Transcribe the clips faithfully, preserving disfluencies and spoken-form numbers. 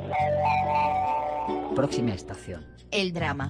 Próxima estación. El drama.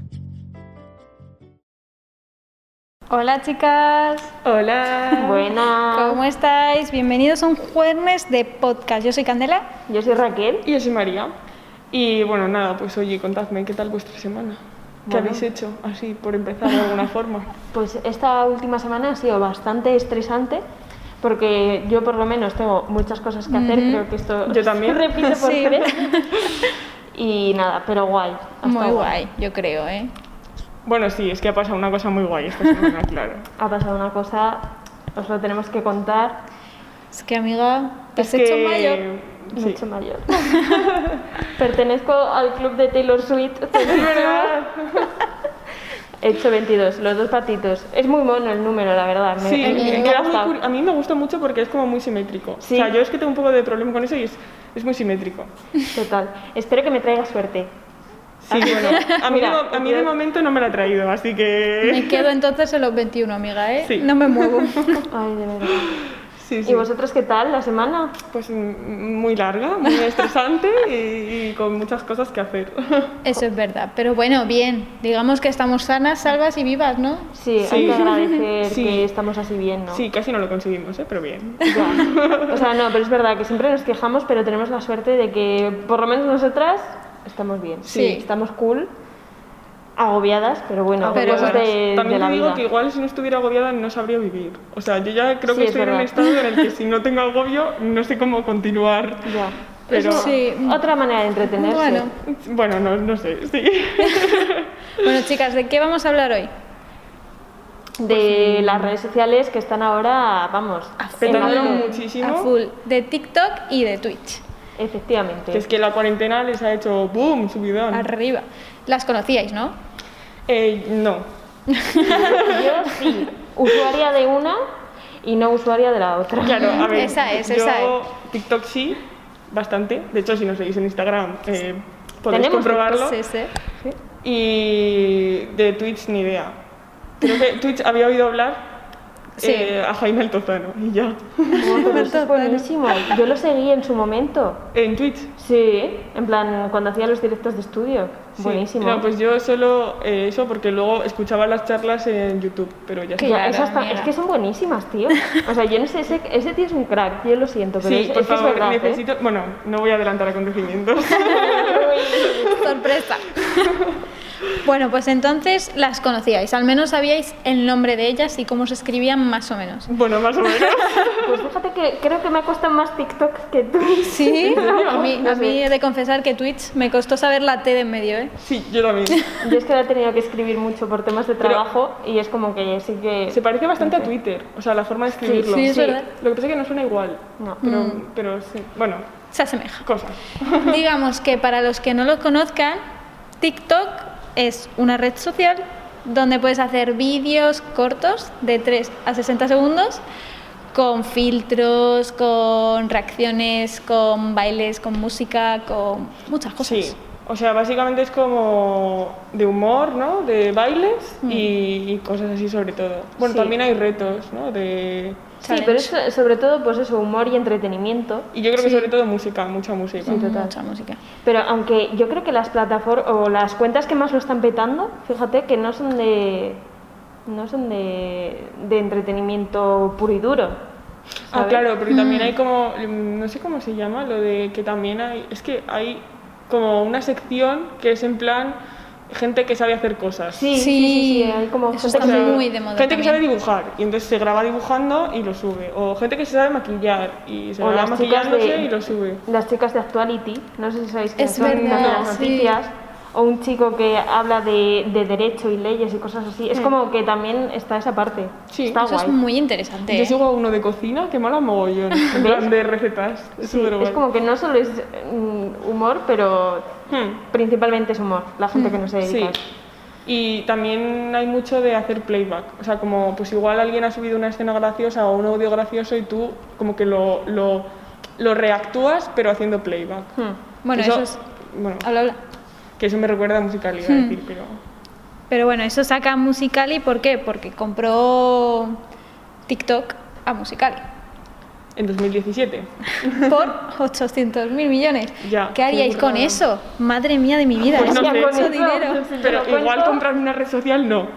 Hola chicas. Hola. Buenas. ¿Cómo estáis? Bienvenidos a un jueves de podcast. Yo soy Candela. Yo soy Raquel. Y yo soy María. Y bueno, nada, pues oye, contadme, ¿qué tal vuestra semana? ¿Qué Bueno. habéis hecho? Así, por empezar de alguna forma. Pues esta última semana ha sido bastante estresante porque yo por lo menos tengo muchas cosas que hacer. Ujú. Creo que esto Yo también. se repite por Sí. tres. Y nada, pero guay. ha Muy estado guay, yo creo, ¿eh? Bueno, sí, es que ha pasado una cosa muy guay esta semana, claro. Ha pasado una cosa, os lo tenemos que contar. Es que, amiga, te has Es hecho que- mayor. Me Sí. he hecho mayor. Pertenezco al club de Taylor Swift. Es verdad. He hecho veintidós, los dos patitos. Es muy mono el número, la verdad. Me, Sí, me- me queda ha muy gustado. curi- a mí me gusta mucho porque es como muy simétrico. Sí. O sea, yo es que tengo un poco de problema con eso y es, es muy simétrico. Total. Espero que me traiga suerte. Sí, bueno, a mí, de, Mira, mo- a mí de momento no me la ha traído, así Me que... quedo entonces en los veintiuno, amiga, ¿eh? Sí. No me muevo. Ay, de verdad. Sí, sí. ¿Y vosotros qué tal la semana? Pues mm, muy larga, muy estresante y, y con muchas cosas que hacer. Eso es verdad. Pero bueno, bien. Digamos que estamos sanas, salvas y vivas, ¿no? Sí, Sí. hay que agradecer Sí. que estamos así bien, ¿no? Sí, casi no lo conseguimos, ¿eh? Pero bien. Ya. O sea, no, pero es verdad que siempre nos quejamos, pero tenemos la suerte de que por lo menos nosotras estamos bien. Sí. Estamos cool, agobiadas, pero bueno, Pero cosas bueno, de, También de la te digo vida. que igual si no estuviera agobiada no sabría vivir. O sea, yo ya creo Sí, que es estoy en un verdad. estado en el que si no tengo agobio no sé cómo continuar. Ya. Pero Eso, Sí. otra manera de entretenerse. Bueno. bueno, no, no sé, sí. Bueno, chicas, ¿de qué vamos a hablar hoy? De las redes sociales que están ahora, vamos, en Petándolo auge. muchísimo. A full. De TikTok y de Twitch. Efectivamente. Que es que la cuarentena les ha hecho boom, subidón. Arriba. Las conocíais, ¿no? Eh, no. Yo sí, usuaria de una y no usuaria de la otra. Claro, a ver. Esa es, yo esa TikTok sí, bastante. De hecho, si nos seguís en Instagram eh, podéis Tenemos comprobarlo. Sí, sí. Y de Twitch ni idea. Creo que Twitch había oído hablar Sí. eh, a Jaime Altozano y ya. Oh, pero eso es buenísimo. Yo lo seguí en su momento. En Twitch. Sí, en plan, cuando hacía los directos de estudio. Sí. Buenísimo. No, pues yo solo eh, eso porque luego escuchaba las charlas en YouTube, pero ya Que está. Ya, Claro, esas ta- amiga. es que son buenísimas, tío. O sea, yo no sé, ese, ese tío es un crack, yo lo siento, pero Sí, es, por es que es favor, verdad, ¿eh? necesito... Bueno, no voy a adelantar acontecimientos. Sorpresa. Bueno, pues entonces las conocíais, al menos sabíais el nombre de ellas y cómo se escribían más o menos. Bueno, más o menos. Pues fíjate que creo que me cuesta más TikTok que Twitch. Sí, a mí, No a sé. mí he de confesar que Twitch me costó saber la T de en medio, ¿eh? Sí, yo también. Yo es que la he tenido que escribir mucho por temas de Pero- trabajo y es como que sí que... Se parece bastante a Twitter, o sea, la forma de escribirlo. sí, es Sí. verdad. Lo que pasa es que no suena igual. No. Pero, Mm. pero sí. Bueno, Se asemeja. cosas. Digamos que para los que no lo conozcan, TikTok es una red social donde puedes hacer vídeos cortos de tres a sesenta segundos con filtros, con reacciones, con bailes, con música, con muchas cosas. Sí. O sea, básicamente es como de humor, ¿no? De bailes y, y cosas así sobre todo. Bueno, Sí. también hay retos, ¿no? De... Sí, pero es sobre todo pues eso, humor y entretenimiento. Y yo creo que Sí. sobre todo música, mucha música. Sí, total. Mucha música. Pero aunque yo creo que las plataformas o las cuentas que más lo están petando, fíjate que no son de no son de, de entretenimiento puro y duro. Ah, ¿sabes? claro, pero también hay como, mm, no sé cómo se llama, lo de que también hay, es que hay como una sección que es en plan gente que sabe hacer cosas. Sí, sí, sí, sí, hay como eso gente está que- muy de moda Gente que también. sabe dibujar y entonces se graba dibujando y lo sube. O gente que se sabe maquillar y se O graba las chicas maquillándose de- y lo sube. las chicas de Actuality, no sé si sabéis quiénes Es son, las de verdad, las sí. noticias, o un chico que habla de, de derecho y leyes y cosas así. Es como que también está esa parte. Sí. Está Eso guay. es muy interesante. Yo ¿eh? sigo a uno de cocina que mola mogollón, en plan de recetas. Es Sí, súper guay. es como que no solo es mm, humor, pero Hmm. principalmente es humor, la gente que no se dedica Sí. a eso. Y también hay mucho de hacer playback. O sea, como pues igual alguien ha subido una escena graciosa o un audio gracioso y tú como que lo, lo, lo reactúas pero haciendo playback. Hmm. Bueno, eso, es... Bueno, Habla, habla. que eso me recuerda a Musical.ly, iba a decir, pero... Pero bueno, eso saca a Musical.ly, ¿por qué? Porque compró TikTok a Musical.ly. en dos mil diecisiete. Por ochocientos mil millones. Ya, ¿Qué haríais qué con burrada. eso? Madre mía de mi vida, Pues es no sé. mucho Con eso, dinero. si te Pero lo igual cuento- comprar una red social no.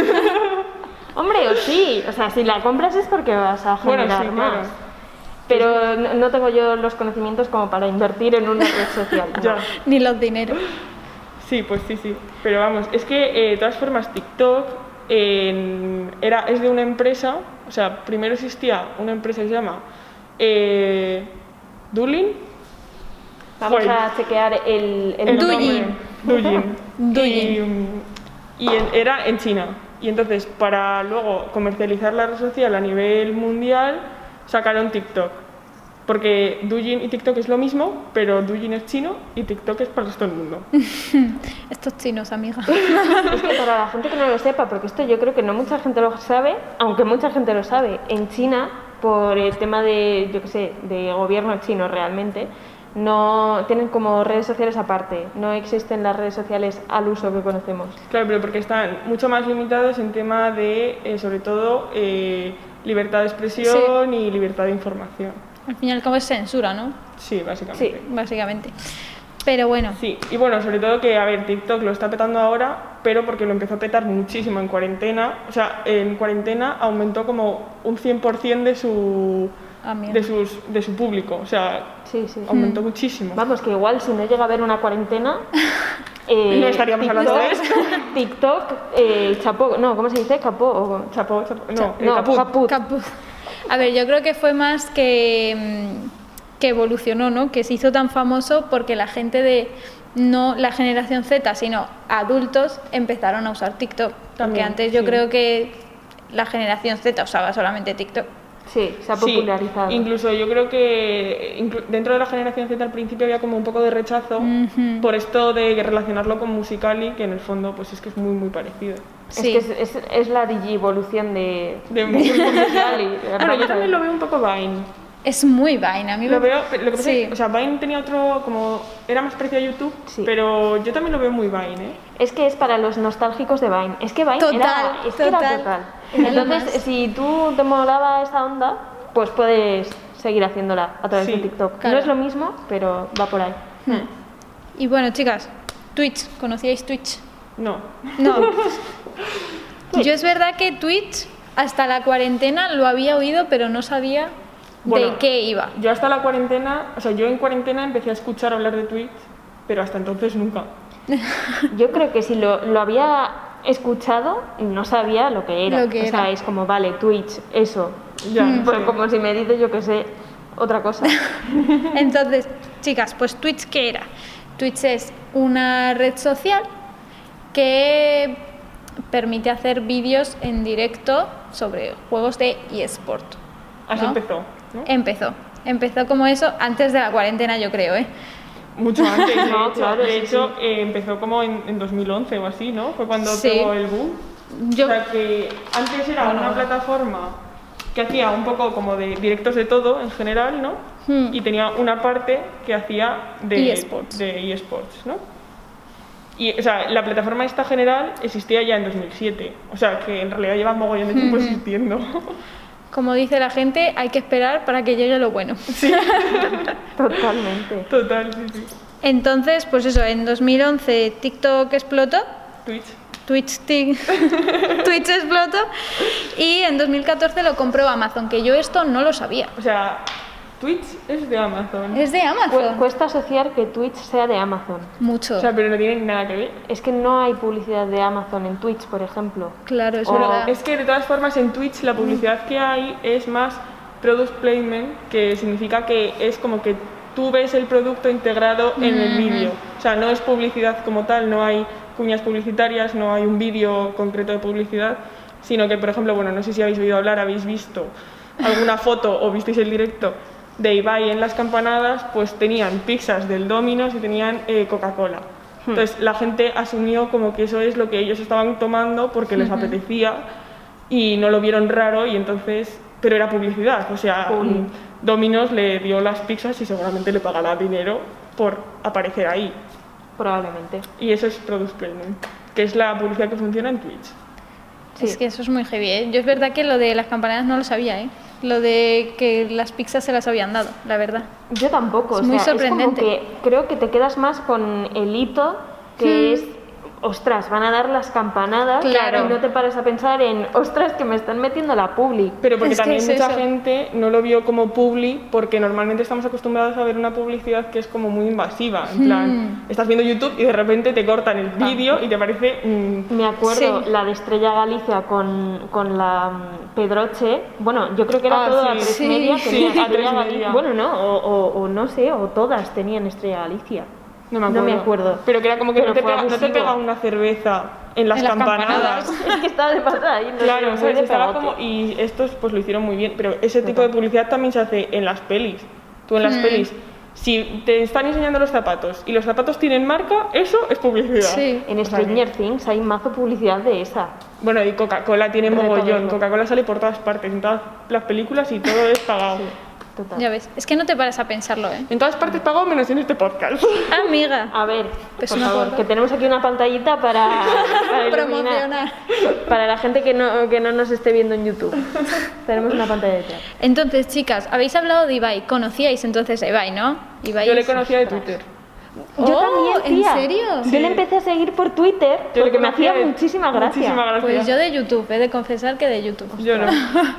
Hombre, o sí, o sea, si la compras es porque vas a Bueno, generar sí, más. claro. Pero no, no tengo yo los conocimientos como para invertir en una red social. no. Ya. Ni los dineros. Sí, pues sí, sí. Pero vamos, es que eh, de todas formas TikTok en- era, es de una empresa, o sea, primero existía una empresa que se llama eh, Douyin. Vamos Joder. a chequear el, el El Douyin. nombre, Douyin. Douyin. Y, y en- era en China. Y entonces, para luego comercializar la red social a nivel mundial, sacaron TikTok. Porque Douyin y TikTok es lo mismo, pero Douyin es chino y TikTok es para el resto del mundo. Estos chinos, amiga. Es que para la gente que no lo sepa, porque esto yo creo que no mucha gente lo sabe, aunque mucha gente lo sabe, en China, por el tema de, yo qué sé, de gobierno chino realmente, no tienen como redes sociales aparte, no existen las redes sociales al uso que conocemos. Claro, pero porque están mucho más limitados en tema de, eh, sobre todo, eh, libertad de expresión y libertad de información. Al fin y al cabo es censura, ¿no? Sí, básicamente. Sí. Básicamente. Pero bueno, Sí, y bueno, sobre todo que, a ver, TikTok lo está petando ahora, pero porque lo empezó a petar muchísimo en cuarentena. O sea, en cuarentena aumentó como un cien por ciento de su, Ah, mira. de, sus, de su público. O sea, Sí, sí. aumentó muchísimo. Vamos, que igual si no llega a haber una cuarentena... eh, No estaríamos hablando de esto. TikTok, eh, chapó, no, ¿cómo se dice? Capó. o- Chapó, chapó, no, eh, no, caput. caput. caput. A ver, yo creo que fue más que, mm, que evolucionó, ¿no? Que se hizo tan famoso porque la gente de no la generación Z, sino adultos empezaron a usar TikTok. Porque También, antes yo sí. creo que la generación Z usaba solamente TikTok. Sí, se ha Sí, popularizado. incluso yo creo que inclu- dentro de la generación Z al principio había como un poco de rechazo Ujú. por esto de relacionarlo con Musical.ly, que en el fondo pues es que es muy muy parecido. Sí. Es que es, es, es la digivolución de... De Musical.ly. Bueno, Vamos yo a también ver. lo veo un poco Vine. Es muy vaina. A mí Lo me- veo, pero lo que pasa sí. es que, o sea, Vine tenía otro, como, era más parecido a YouTube, Sí. pero yo también lo veo muy Vine, ¿eh? Es que es para los nostálgicos de Vine. Es que Vine Total, era, es que era total. total. Era lo Entonces, más. si tú te molaba esa onda, pues puedes seguir haciéndola a través Sí, de TikTok. claro. No es lo mismo, pero va por ahí. Y bueno, chicas, Twitch. ¿Conocíais Twitch? No. No. Yo es verdad que Twitch hasta la cuarentena lo había oído, pero no sabía de Bueno, qué iba. Yo hasta la cuarentena, o sea, yo en cuarentena empecé a escuchar hablar de Twitch, pero hasta entonces nunca. Yo creo que si lo, lo había escuchado, no sabía lo que era. Lo que o sea, era. es como, vale, Twitch, eso. Ya, Mm. Pues sí. como si me dices, yo que sé, otra cosa. Entonces, chicas, pues Twitch, ¿qué era? Twitch es una red social que permite hacer vídeos en directo sobre juegos de eSport. Así ¿no? empezó, ¿no? Empezó. Empezó como eso antes de la cuarentena, yo creo, ¿eh? Mucho antes, de No, hecho, claro, de sí, hecho eh, empezó como en, en dos mil once o así, ¿no? Fue cuando Sí. pegó el boom. Yo- O sea que antes era una plataforma que hacía un poco como de directos de todo en general, ¿no? Hmm. Y tenía una parte que hacía de eSports. de eSports, ¿no? Y, o sea, la plataforma esta general existía ya en dos mil siete, o sea que en realidad lleva mogollón de tiempo Ujú. existiendo. Como dice la gente, hay que esperar para que llegue lo bueno. Totalmente. Total, sí, sí. Entonces, pues eso, en dos mil once TikTok explotó, Twitch. Twitch, ti- Twitch explotó y en dos mil catorce lo compró Amazon, que yo esto no lo sabía. O sea, Twitch es de Amazon. Es de Cu- Amazon. cuesta asociar que Twitch sea de Amazon. Mucho. O sea, pero no tiene nada que ver. Es que no hay publicidad de Amazon en Twitch, por ejemplo. Claro, es O- verdad. Es que de todas formas en Twitch la publicidad que hay es más product placement, que significa que es como que tú ves el producto integrado en el vídeo. O sea, no es publicidad como tal, no hay cuñas publicitarias, no hay un vídeo concreto de publicidad, sino que, por ejemplo, bueno, no sé si habéis oído hablar, habéis visto alguna foto o visteis el directo de Ibai en las campanadas, pues tenían pizzas del Domino's y tenían eh, Coca-Cola. Entonces la gente asumió como que eso es lo que ellos estaban tomando porque les apetecía y no lo vieron raro y entonces, pero era publicidad, o sea, Publi. mm, Domino's le dio las pizzas y seguramente le pagará dinero por aparecer ahí. Probablemente. Y eso es product placement, que es la publicidad que funciona en Twitch. Sí. Es que eso es muy heavy, ¿eh? Yo es verdad que lo de las campanadas no lo sabía, ¿eh? lo de que las pizzas se las habían dado, la verdad. Yo tampoco, Es o muy sea, sorprendente. es como que creo que te quedas más con el hito que Hmm. es, ostras, van a dar las campanadas Claro. y no te paras a pensar en, ostras, que me están metiendo la publi. Pero porque Es que también es mucha eso. gente no lo vio como publi, porque normalmente estamos acostumbrados a ver una publicidad que es como muy invasiva. En plan, estás viendo YouTube y de repente te cortan el vídeo y te parece... mm, Me acuerdo Sí. la de Estrella Galicia con, con la mm, Pedroche. Bueno, yo creo que era Ah, todo sí. a tres Sí. media. Sí, tenía a tres Estrella media. Galicia. Bueno, no, o, o- o no sé, o todas tenían Estrella Galicia. no, me acuerdo. No me acuerdo. Pero que era como que Pero no te, fue pega, no te abusivo. pega una cerveza en las En las campanadas. campanadas. Es que estaba de pasada ahí. No Claro, sé, ¿sabes? de Estaba pegote. como, y estos pues lo hicieron muy bien, pero ese tipo de publicidad también se hace en las pelis. Tú en las Hmm. pelis, si te están enseñando los zapatos y los zapatos tienen marca, eso es publicidad. Sí. En Stranger Things hay mazo publicidad de esa. Bueno, y Coca-Cola tiene Reto mogollón. verlo. Coca-Cola sale por todas partes, en todas las películas y todo es pagado. Total. Ya ves, es que no te paras a pensarlo, ¿eh? En todas partes pagado menos en este podcast. Amiga, A ver, Pues por una favor, foto. que tenemos aquí una pantallita para, para iluminar. promocionar. Para la gente que no, que no nos esté viendo en YouTube. Tenemos una pantalla detrás. Entonces, chicas, habéis hablado de Ibai. Conocíais entonces a Ibai, ¿no? Ibai Yo le es- conocía de Twitter. Yo Oh, también, ¿en tía. serio? Yo Sí. le empecé a seguir por Twitter Yo le porque me conocía hacía de- muchísima gracia. Muchísima gracia. Pues yo de YouTube, he de confesar que de YouTube. Yo no.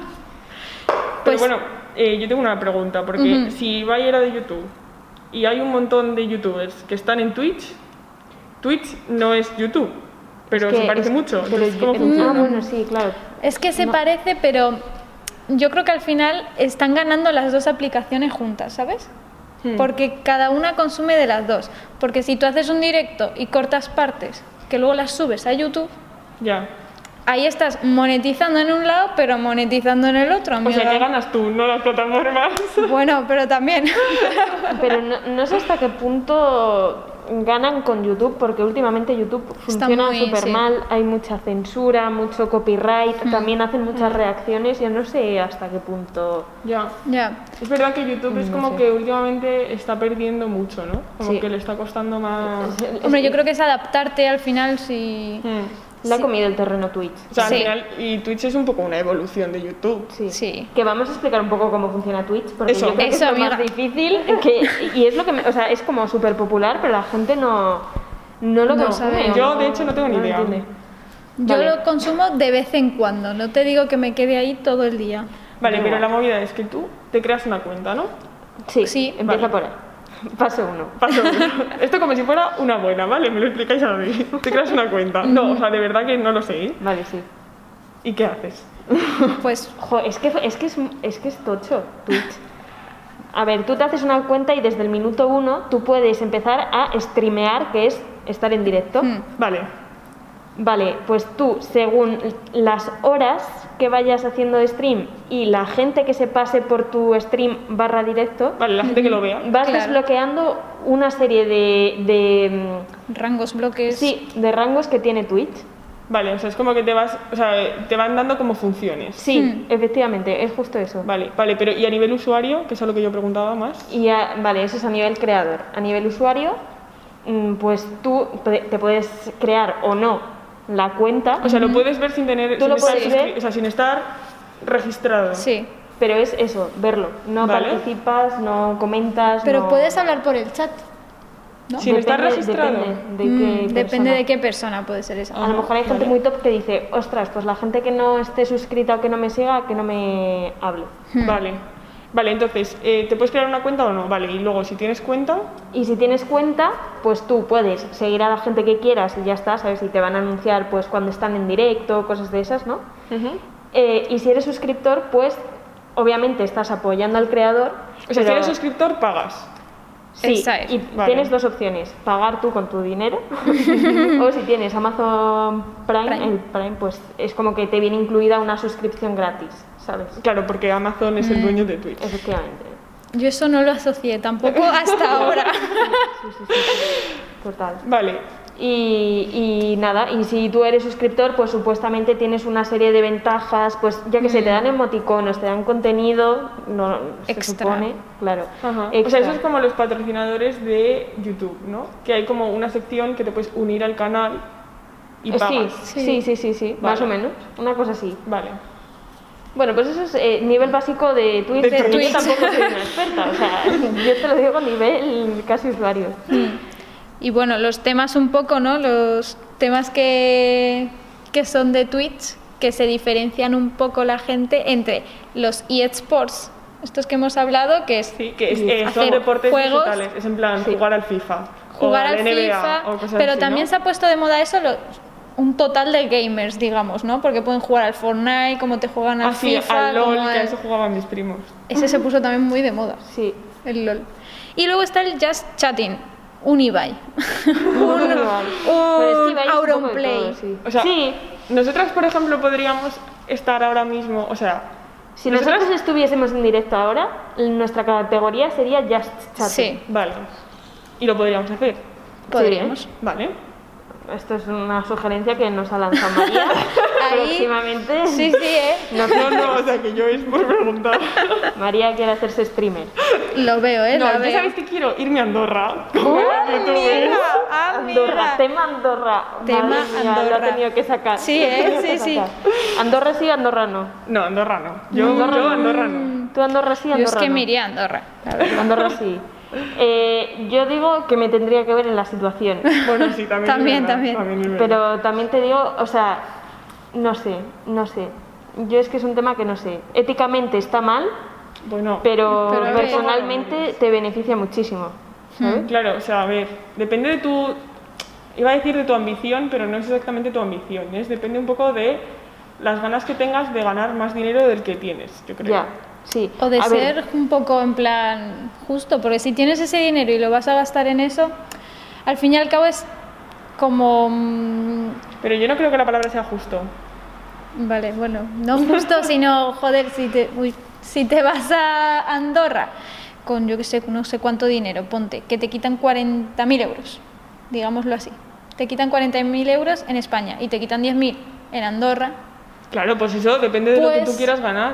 Pero Pues- bueno, eh, yo tengo una pregunta, porque Ujú. si Ibai era de YouTube y hay un montón de youtubers que están en Twitch, Twitch no es YouTube, pero Es que se parece es- mucho. pero Entonces, yo- ¿cómo funciona? Ah, bueno, sí, claro. Es que se No. parece, pero yo creo que al final están ganando las dos aplicaciones juntas, ¿sabes? Hmm. Porque cada una consume de las dos. Porque si tú haces un directo y cortas partes que luego las subes a YouTube, Ya. ahí estás monetizando en un lado, pero monetizando en el otro, O amiga. sea, que ganas tú, no las plataformas. Bueno, pero también. Pero no, no sé hasta qué punto ganan con YouTube, porque últimamente YouTube Está funciona muy, súper sí. mal, hay mucha censura, mucho copyright, también hacen muchas reacciones, yo no sé hasta qué punto... Ya. Ya. Es verdad que YouTube es No como sé. que últimamente está perdiendo mucho, ¿no? Como Sí. que le está costando más... Hombre, yo creo que es adaptarte al final si... Hmm. Le ha Sí. comido el terreno Twitch. O sea, Sí. al final, y Twitch es un poco una evolución de YouTube. Sí. Sí. Que vamos a explicar un poco cómo funciona Twitch, porque Eso. yo creo que Eso, es lo más amiga. difícil, que, y es lo que, me- o sea, es como súper popular, pero la gente no, no lo No consume. sabe. o Yo, de hecho, no tengo ni lo idea. entiende. Yo Vale. lo consumo de vez en cuando, no te digo que me quede ahí todo el día. Vale, Da pero igual. la movida es que tú te creas una cuenta, ¿no? Sí, Sí. empieza Vale. por ahí. Paso uno. Paso uno. Esto como si fuera una buena, ¿vale? Me lo explicáis a mí. Te creas una cuenta. No, o sea, de verdad que no lo sé. ¿eh? Vale, sí. ¿Y qué haces? Pues Jo, es que, es, que es, es que es tocho Twitch. A ver, tú te haces una cuenta y desde el minuto uno tú puedes empezar a streamear, que es estar en directo. Mm. Vale. Vale, pues tú, según las horas que vayas haciendo de stream y la gente que se pase por tu stream barra directo, Vale, la gente que lo vea. vas Claro. desbloqueando una serie de, de, rangos, mm, bloques... sí, de rangos que tiene Twitch. Vale, o sea, es como que te vas, o sea, te van dando como funciones. Sí, Hmm. efectivamente, es justo eso. Vale, vale, pero ¿y a nivel usuario? Que es a lo que yo preguntaba más. Y a- vale, eso es a nivel creador. A nivel usuario, mm, pues tú te te puedes crear o no la cuenta, O sea, lo puedes ver sin tener, Tú sin lo estar, puedes suscri- ver. o sea, sin estar registrado. Sí, pero es eso, verlo. No Vale. participas, no comentas. pero no- puedes hablar por el chat, ¿no? Sin estar registrado. Depende de Mm, qué depende persona. de qué persona puede ser esa. A lo mejor hay gente muy top que dice, ostras, pues la gente que no esté suscrita o que no me siga, que no me hable. Vale. Vale, entonces, eh, ¿te puedes crear una cuenta o no? Vale, y luego si tienes cuenta, Y si tienes cuenta, pues tú puedes seguir a la gente que quieras y ya está, ¿sabes? Y te van a anunciar pues cuando están en directo, cosas de esas, ¿no? Eh, y si eres suscriptor, pues obviamente estás apoyando al creador. o sea, si pero- eres suscriptor, pagas. Sí, Esa es. y Vale. tienes dos opciones, pagar tú con tu dinero o si tienes Amazon Prime, Prime. el Prime pues es como que te viene incluida una suscripción gratis, ¿sabes? Claro, porque Amazon es el dueño de Twitch. Efectivamente. Yo eso no lo asocié tampoco hasta ahora. Sí, sí, sí, sí. Total. Vale, Y, y nada, y si tú eres suscriptor, pues supuestamente tienes una serie de ventajas, pues ya que se te dan emoticonos, te dan contenido, no, se Extra. supone, claro. Ajá. O extra. sea, eso es como los patrocinadores de YouTube, ¿no? Que hay como una sección que te puedes unir al canal y Eh, pagas. Sí, sí, sí, sí, sí, más Vale. o menos, una cosa así. Vale. Bueno, pues eso es eh, nivel básico de Twitch, De porque Twitch. yo tampoco soy una experta, o sea, yo te lo digo a nivel casi usuario. Y bueno, los temas un poco, ¿no? Los temas que, que son de Twitch, que se diferencian un poco la gente entre los eSports, estos que hemos hablado, que es Sí, que es, eh, son hacer deportes juegos, digitales, es en plan Sí. jugar al FIFA. jugar o al N B A, FIFA, o cosas pero así, también ¿no? se ha puesto de moda eso, lo- un total de gamers, digamos, ¿no? Porque pueden jugar al Fortnite, como te juegan al Así, FIFA, al LOL, como que a al- eso jugaban mis primos. Ese se puso también muy de moda, Sí. el LOL. Y luego está el Just Chatting, un Ibai. un Pero es que un Ibai es un poco de Auronplay. todo, sí. O sea, Sí, nosotras, por ejemplo, podríamos estar ahora mismo, o sea, si nosotras- nosotros estuviésemos en directo ahora, nuestra categoría sería Just Chatting. Sí, Vale. Y lo podríamos hacer. podríamos. Vale. Esto es una sugerencia que nos ha lanzado María Ahí- próximamente. Sí, sí, ¿eh? No, No, no, o sea que yo es por preguntar. María quiere hacerse streamer. Lo veo, ¿eh? No, Lo yo veo. sabéis que quiero irme a Andorra. Como las youtubers. Ah, Andorra, mira. tema Andorra. Tema Madre mía, lo Andorra. ha tenido que sacar. Sí, Lo ha ¿eh? tenido que Sí, sí. sacar. Andorra sí, Andorra no. No, Andorra no. Yo, yo Andorra no. Tú Andorra sí, Yo Andorra es que no. me iría a Andorra, la verdad. Andorra sí. Eh, yo digo que me tendría que ver en la situación. Bueno, sí, también. es También, verdad, también. es verdad. Pero también te digo, o sea, no sé, no sé. Yo es que es un tema que no sé. Éticamente está mal, Bueno, pero, Pero a ver. personalmente te beneficia muchísimo. ¿sabes? claro, o sea, a ver, depende de tu. Iba a decir de tu ambición, pero no es exactamente tu ambición, es depende un poco de las ganas que tengas de ganar más dinero del que tienes, yo creo. Ya, sí. O de A ver, ser un poco en plan justo, porque si tienes ese dinero y lo vas a gastar en eso, al fin y al cabo es como... mm, Pero yo no creo que la palabra sea justo. Vale, bueno, no justo, sino, joder, si te, uy, si te vas a Andorra con, yo que sé, no sé cuánto dinero, ponte, que te quitan cuarenta mil euros, digámoslo así. Te quitan cuarenta mil euros en España y te quitan diez mil en Andorra. Claro, pues eso depende de lo que Pues- tú quieras ganar.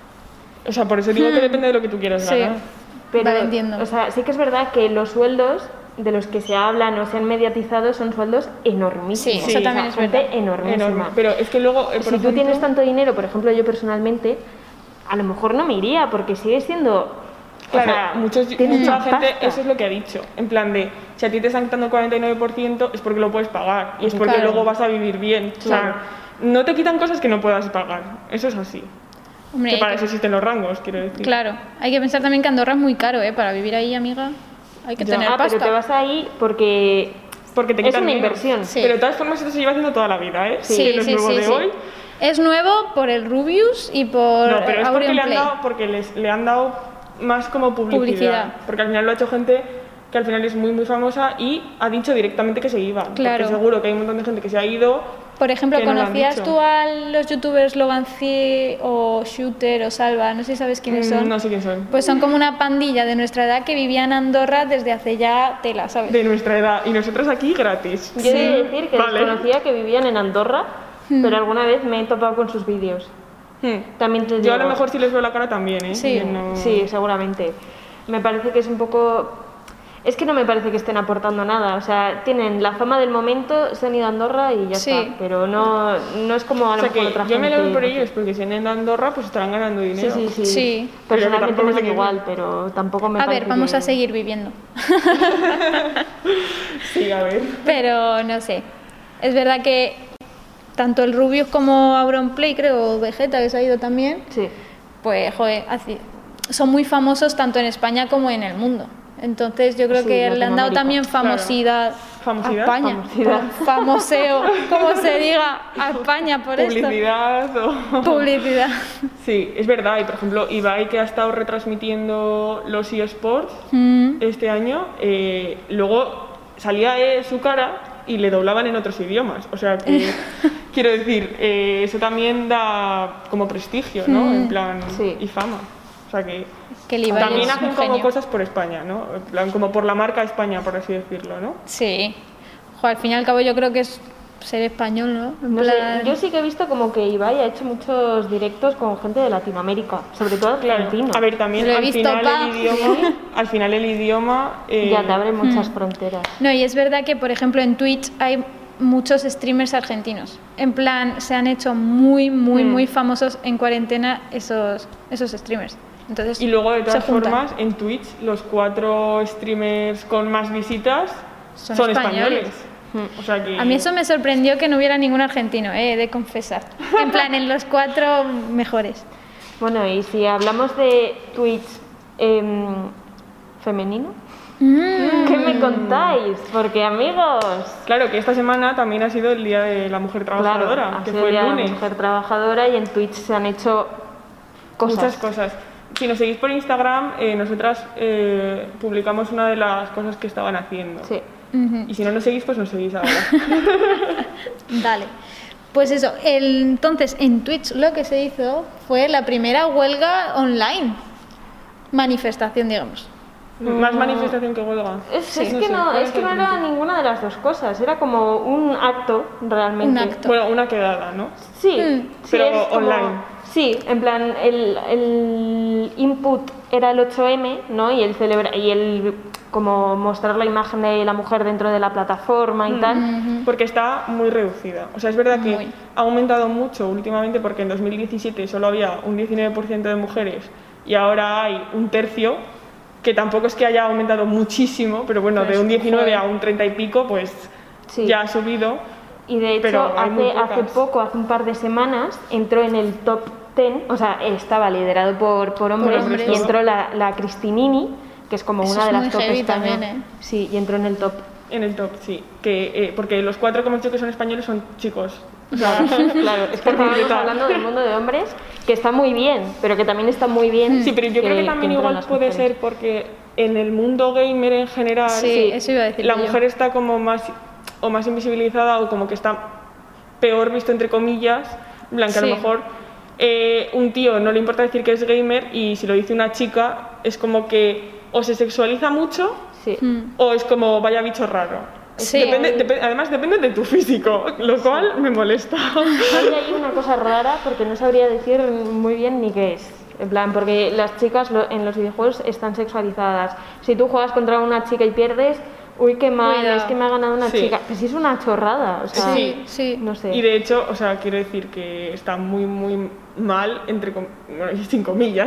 O sea, por eso digo que depende de lo que tú quieras Sí. ganar. pero, Vale, entiendo. O sea, sí que es verdad que los sueldos de los que se hablan o se han mediatizado son sueldos enormísimos. Sí, eso también es gente verdad. enormísima. Enorme. Pero es que luego, eh, por si tú ejemplo, tienes tanto dinero, por ejemplo, yo personalmente, a lo mejor no me iría porque sigue siendo. Claro, o sea, muchos, tienes mucha una gente, pasta. eso es lo que ha dicho. En plan de, si a ti te están quitando el cuarenta y nueve por ciento es porque lo puedes pagar y es porque Claro. luego vas a vivir bien. O sea, Claro. no te quitan cosas que no puedas pagar. Eso es así. Hombre, Que hay para que- eso existen los rangos, quiero decir. claro, hay que pensar también que Andorra es muy caro, ¿eh? Para vivir ahí, amiga, hay que Ya. tener Ah, pasta. pero te vas ahí porque Porque te es quitan una menos. inversión. Sí. Pero de todas formas, esto se lleva haciendo toda la vida, ¿eh? Sí, Que no es sí, nuevo sí, de sí. hoy. Es nuevo por el Rubius y por No, pero es porque le han Auronplay. dado, porque les, le han dado más como publicidad, Publicidad. Porque al final lo ha hecho gente que al final es muy muy famosa y ha dicho directamente que se iba. Claro. Porque seguro que hay un montón de gente que se ha ido. Por ejemplo, que no lo han ¿conocías dicho. tú a los youtubers Logan C o Shooter o Salva? No sé si sabes quiénes Mm, son. No sé quién son. Pues son como una pandilla de nuestra edad que vivía en Andorra desde hace ya tela, ¿sabes? De nuestra edad. Y nosotros aquí gratis. Yo he de decir que Vale. desconocía que vivían en Andorra, pero alguna vez me he topado con sus vídeos. Hmm. También te Yo a digo- lo mejor sí les veo la cara también, ¿eh? Sí. Que no- Sí, seguramente. Me parece que es un poco... Es que no me parece que estén aportando nada. O sea, tienen la fama del momento, se han ido a Andorra y ya Sí. está. Pero no, no es como a O lo sea mejor que otra yo me gente. alegro por ellos, porque si han ido a Andorra, pues estarán ganando Sí, dinero. sí, sí. Sí. Pero que Personalmente tampoco me sé da qué- igual, pero tampoco me A parece ver, vamos que- a seguir viviendo. Sí, a ver. Pero no sé. Es verdad que tanto el Rubius como Auronplay, creo, o Vegeta, que se ha ido también, Sí. pues, joder, así- son muy famosos tanto en España como en el mundo. Entonces yo creo Sí, que le han dado Latinoamérica. también famosidad, ¿Famosidad? a España. Famosidad. Famoseo, como se diga, a España por Publicidad o... esto. Publicidad. Sí, es verdad. Y por ejemplo, Ibai, que ha estado retransmitiendo los eSports Mm, este año, eh, luego salía eh, su cara y le doblaban en otros idiomas. O sea que, quiero decir, eh, eso también da como prestigio, ¿no? Mm. En plan, Sí. y fama. O sea que que el Ibai también es hacen un como genio. cosas por España, ¿no? En plan, como por la marca España, por así decirlo, ¿no? Sí. Joder, al fin y al cabo yo creo que es ser español, ¿no? En No sé, plan- yo sí que he visto como que Ibai ha hecho muchos directos con gente de Latinoamérica, sobre todo Claro. argentinos. A ver, también Lo he al visto, final, pa. el idioma, al final el idioma... eh, Ya te abre muchas Hmm. fronteras. No, y es verdad que, por ejemplo, en Twitch hay muchos streamers argentinos. En plan, se han hecho muy, muy, Mm. muy famosos en cuarentena esos, esos streamers. Entonces, Y luego, de se todas juntan. formas, en Twitch, los cuatro streamers con más visitas Son son, españoles. españoles. O sea que... A mí eso me sorprendió que no hubiera ningún argentino, eh, he de confesar. En plan, en los cuatro mejores. Bueno, y si hablamos de Twitch em, femenino, Mm. ¿qué me contáis? Porque, amigos, Claro que esta semana también ha sido el Día de la Mujer claro, Trabajadora, ha que sido fue el el Día de la lunes. Mujer Trabajadora y en Twitch se han hecho cosas. Muchas cosas. Si nos seguís por Instagram, eh, nosotras eh, publicamos una de las cosas que estaban haciendo. Sí. Ujú. Y si no nos seguís, pues nos seguís ahora. Dale. Pues eso, el- entonces en Twitch lo que se hizo fue la primera huelga online. Manifestación, digamos. Más manifestación que huelga. Es, Sí. es No que, sé, no, ¿cuál es es que el no era punto? ninguna de las dos cosas, era como un acto realmente. Un acto. Bueno, una quedada, ¿no? Sí, Mm. sí, Pero es como- online. Sí, en plan, el, el input era el ocho eme, ¿no? Y el celebra y el como mostrar la imagen de la mujer dentro de la plataforma y tal. Porque está muy reducida. O sea, es verdad que Muy. ha aumentado mucho últimamente porque en dos mil diecisiete solo había un diecinueve por ciento de mujeres y ahora hay un tercio, que tampoco es que haya aumentado muchísimo, pero bueno, Pues, de un diecinueve joder. a un treinta y pico, pues Sí. ya ha subido. Y de hecho, Pero hay muy hace, hace pocas. poco, hace un par de semanas, entró en el top diez, o sea, estaba liderado por, por hombres, hombres. y entró la, la Cristinini, que es como Eso una es de las muy top heavy España. también, ¿eh? Sí, y entró en el top. En el top, sí. Que, eh, porque los cuatro que hemos dicho que son españoles son chicos. O sea, Claro, es que por estábamos completar. hablando del mundo de hombres, que está muy bien, pero que también está muy bien. Sí, pero yo creo que también entren igual las puede mujeres. ser porque en el mundo gamer en general, Sí, eso iba a decir la yo. mujer está como más o más invisibilizada o como que está peor visto entre comillas, en plan que a Sí. lo mejor eh, un tío no le importa decir que es gamer y si lo dice una chica es como que o se sexualiza mucho Sí. Mm. o es como vaya bicho raro. Sí. Depende- depe- además depende de tu físico, lo cual me molesta. Hay ahí una cosa rara porque no sabría decir muy bien ni qué es. En plan, porque las chicas lo- en los videojuegos están sexualizadas. Si tú juegas contra una chica y pierdes, uy, qué mal, Cuidado. es que me ha ganado una Sí. chica. Pues sí es una chorrada, o sea, Sí, sí. no sé. Y de hecho, o sea, quiero decir que está muy, muy mal, entre com- bueno, y sin comillas,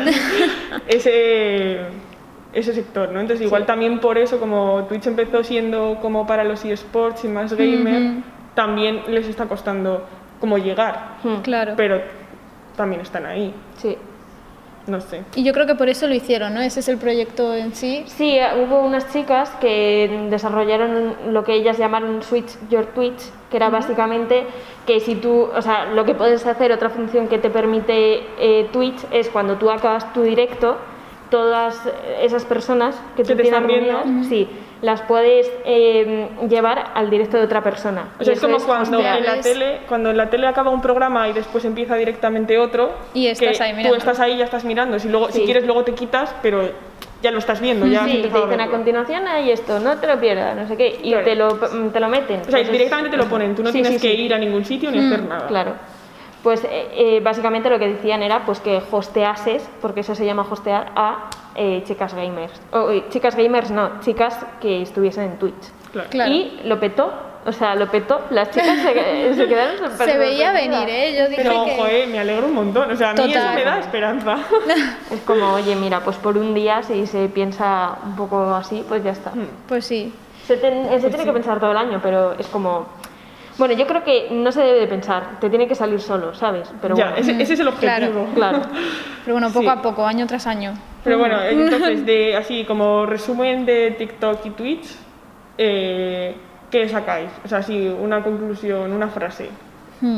ese, ese sector, ¿no? Entonces, igual también por eso, como Twitch empezó siendo como para los eSports y más gamer, Ujú. también les está costando como llegar, Hmm, Claro. pero también están ahí, Sí. no sé. Y yo creo que por eso lo hicieron, ¿no? Ese es el proyecto en sí. Sí, eh, hubo unas chicas que desarrollaron lo que ellas llamaron Switch Your Twitch, que era básicamente que si tú, o sea, lo que puedes hacer, otra función que te permite eh, Twitch es cuando tú acabas tu directo, todas esas personas que tú Que te tienes están viendo. reunidas, sí, las puedes eh, llevar al directo de otra persona. O sea, Y es eso como cuando hostia, en la es- tele, cuando en la tele acaba un programa y después empieza directamente otro, Y estás que ahí tú mirando. estás ahí y ya estás mirando, si luego, si Sí. quieres luego te quitas, pero ya lo estás viendo, ya has Sí, te empezado a dicen a verlo. continuación hay esto, no te lo pierdas, no sé qué, y Claro. te, lo, te lo meten. O sea, Entonces- directamente te lo ponen, tú no Sí, tienes sí, que sí. ir a ningún sitio ni hacer nada. Claro. Pues eh, eh, básicamente lo que decían era pues que hosteases, porque eso se llama hostear, a eh, chicas gamers. O eh, chicas gamers no, chicas que estuviesen en Twitch. Claro. Claro. Y lo petó, o sea, lo petó. Las chicas se, se quedaron súper Se veía sorprendidas. venir, ¿eh? Yo dije Pero, que... ojo, eh, me alegro un montón. O sea, a mí Total. eso me da esperanza. Es como, oye, mira, pues por un día si se piensa un poco así, pues ya está. Pues sí. Se, ten- se tiene que pensar todo el año, pero es como... Bueno, yo creo que no se debe de pensar, te tiene que salir solo, ¿sabes? Pero ya, bueno, ese, ese es el objetivo. claro. Pero bueno, poco Sí. a poco, año tras año. Pero bueno, entonces, de, así como resumen de TikTok y Twitch, eh, ¿qué sacáis? O sea, así, una conclusión, una frase. Hmm.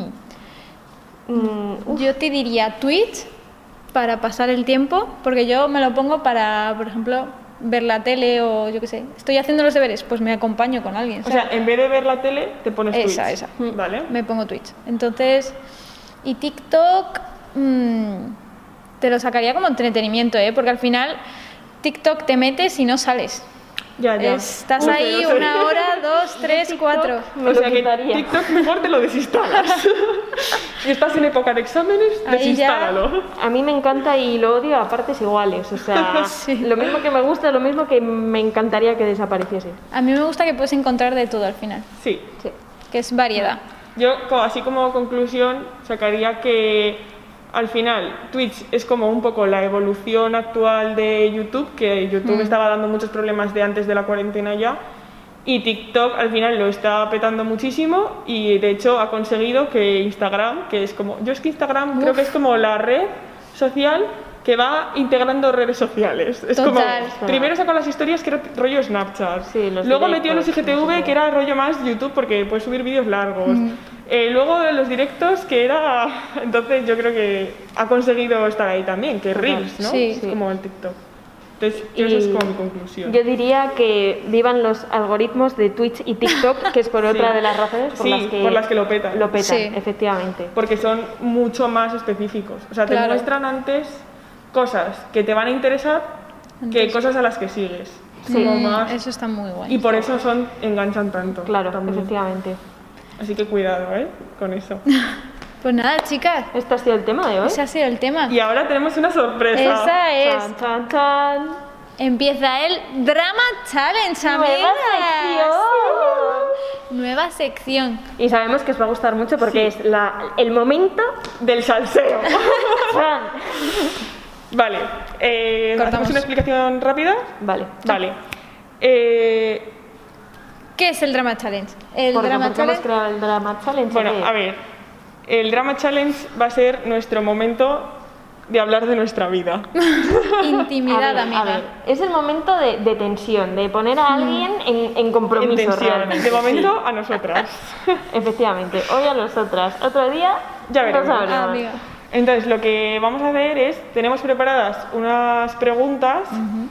Mm, Yo te diría Twitch para pasar el tiempo, porque yo me lo pongo para, por ejemplo, ver la tele o yo qué sé. Estoy haciendo los deberes, pues me acompaño con alguien. O sea, en vez de ver la tele, te pones Esa, Twitch. esa. ¿Vale? me pongo Twitch. Entonces, y TikTok mm, te lo sacaría como entretenimiento, ¿eh? Porque al final TikTok te metes y no sales. Ya, ya. Estás No sé, ahí no sé. una hora, dos, tres, TikTok cuatro. me O lo sea que quitaría. TikTok mejor te lo desinstalas. Si estás en época de exámenes, Ahí desinstálalo. A mí me encanta y lo odio a partes iguales. O sea, Sí. lo mismo que me gusta, lo mismo que me encantaría que desapareciese. A mí me gusta que puedes encontrar de todo al final. Sí. Sí. que es variedad. Yo, co- así como conclusión, sacaría que al final Twitch es como un poco la evolución actual de YouTube, que YouTube Mm. estaba dando muchos problemas de antes de la cuarentena ya, y TikTok al final lo está petando muchísimo y de hecho ha conseguido que Instagram, que es como, yo es que Instagram creo que es como la red social que va integrando redes sociales. Es Total. como, primero sacó las historias que era rollo Snapchat, Sí, los luego metió los directos, I G T V no sé qué. que era rollo más YouTube porque puedes subir vídeos largos. Eh, luego los directos que era, entonces yo creo que ha conseguido estar ahí también, que Reels, ¿no? Sí. Es Sí. como el TikTok. Entonces, yo esa es como mi conclusión. Yo diría que vivan los algoritmos de Twitch y TikTok, que es por otra Sí. de las razones por, Sí, las, que por las que lo petan. Lo petan, Sí. efectivamente. Porque son mucho más específicos. O sea, te Claro. muestran antes cosas que te van a interesar que Antes. cosas a las que sigues. Sí. Como Mm, más... Eso está muy guay. Y por eso son enganchan tanto. Claro, también. efectivamente. Así que cuidado, ¿eh? Con eso. Pues nada, chicas, Este ha sido el tema de hoy. ese ha sido el tema. Y ahora tenemos una sorpresa. Esa es. Chan, chan, chan. Empieza el Drama Challenge, amigas. Nueva sección. Nueva sección. Y sabemos que os va a gustar mucho porque Sí. es la, el momento. Del salseo. Fran. Vale. Eh, Cortamos. ¿Hacemos una explicación rápida? Vale. Vale. Eh, ¿Qué es el Drama Challenge? El Porque, Drama ¿por qué hemos Challenge. creado el Drama Challenge? bueno, ¿Qué? a ver. El Drama Challenge va a ser nuestro momento de hablar de nuestra vida. Intimidad, A ver, amiga. a ver, es el momento de, de tensión, de poner a alguien en, en compromiso En tensión. realmente. De momento, a nosotras. Efectivamente, hoy a nosotras, otro día Ya no veremos. sabremos. Ah, amiga. Entonces, lo que vamos a hacer es, tenemos preparadas unas preguntas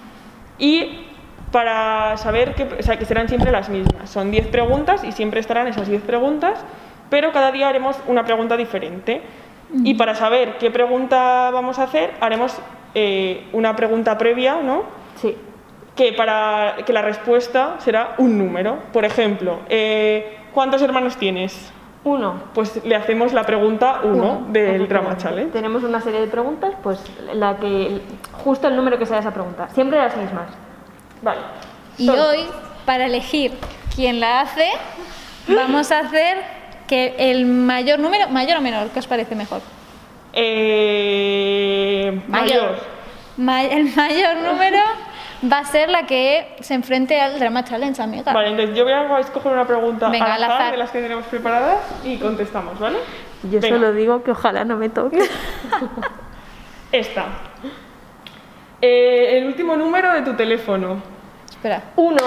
y para saber que, o sea, que serán siempre las mismas. Son diez preguntas y siempre estarán esas diez preguntas, pero cada día haremos una pregunta diferente. Y para saber qué pregunta vamos a hacer, haremos eh, una pregunta previa, ¿no? Sí. Que para que la respuesta será un número. Por ejemplo, eh, ¿cuántos hermanos tienes? Uno. Pues le hacemos la pregunta uno del Drama Challenge. Tenemos una serie de preguntas, pues la que justo el número que sea esa pregunta. Siempre las mismas. Vale. Y Son- hoy, para elegir quién la hace, vamos a hacer que el mayor número, mayor o menor, ¿qué os parece mejor? Eh, mayor. Ma- el mayor número va a ser la que se enfrente al Drama Challenge, amiga. Vale, entonces yo voy a escoger una pregunta Venga, al al azar azar. de las que tenemos preparadas y contestamos, ¿vale? Yo Venga. solo digo que ojalá no me toque. Esta. Eh, el último número de tu teléfono. Espera. Uno.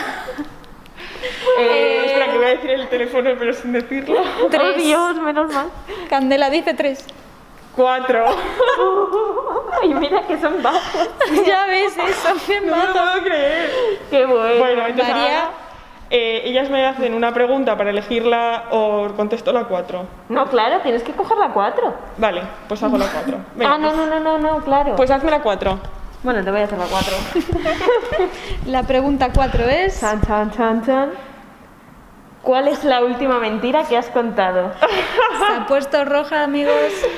Eh, espera, que voy a decir el teléfono pero sin decirlo. Oh, Tres. Dios, menos mal. Candela dice tres. Cuatro. Ay, mira que son bajos. Ya ves eso, qué No me lo mazo. puedo creer. Qué bueno. Bueno, entonces María. ahora, eh, ellas me hacen una pregunta para elegirla o contesto la cuatro. No, claro, tienes que coger la cuatro. Vale, pues hago la cuatro. Venga, Ah, no, no, no, no, no, claro. Pues hazme la cuatro. bueno, te voy a hacer la cuatro. La pregunta cuatro es... Chan, chan, chan, chan. ¿Cuál es la última mentira que has contado? Se ha puesto roja, amigos.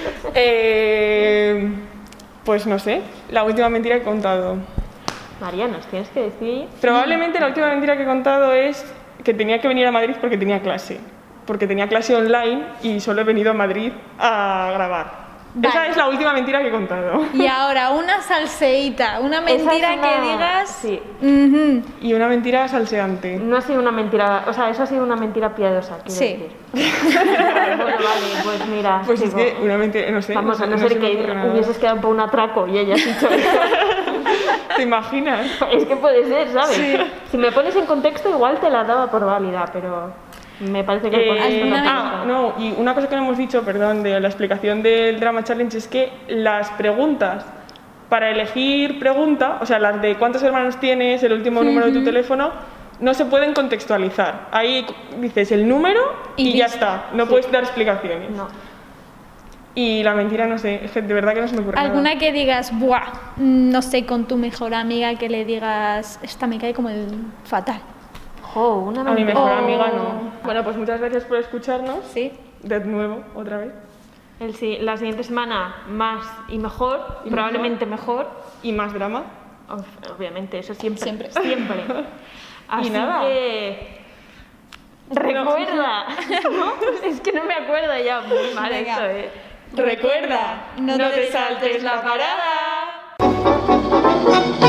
Eh, pues no sé, la última mentira que he contado. María, nos tienes que decir. Probablemente la última mentira que he contado es que tenía que venir a Madrid porque tenía clase. Porque tenía clase online y solo he venido a Madrid a grabar. Vale. Esa es la última mentira que he contado. Y ahora una salseíta, una mentira Esa es una- que digas... Sí. Ujú. Y una mentira salseante. No ha sido una mentira, o sea, eso ha sido una mentira piadosa, quiero Sí. decir. bueno, vale, pues mira. Pues es tipo, que una mentira, no sé. Vamos, no a no sé, ser se me que ocurre nada. hubieses quedado por un atraco y hayas dicho eso. ¿Te imaginas? Es que puede ser, ¿sabes? Sí. Si me pones en contexto, igual te la daba por válida, pero me parece que el Eh, contexto no alguna cuenta. ah, no, y una cosa que no hemos dicho, perdón, de la explicación del Drama Challenge es que las preguntas para elegir pregunta, o sea, las de cuántos hermanos tienes, el último número de tu teléfono, no se pueden contextualizar. Ahí dices el número y, Y ya listo. está, no puedes dar explicaciones. No. Y la mentira, no sé, es que de verdad que no se me ocurre Alguna nada. que digas, buah, no sé, con tu mejor amiga que le digas, esta me cae como el fatal. Jo, una A mi mentira. mejor Oh. amiga no. Bueno, pues muchas gracias por escucharnos. Sí. De nuevo, otra vez. El si- la siguiente semana más y mejor, Y probablemente mejor. Y más drama. Ob- Obviamente, eso siempre. Siempre. Siempre. Así nada. que Recuerda, ¿no? Es que no me acuerdo ya, muy mal Venga. esto, ¿eh? Recuerda, No no te te saltes la parada.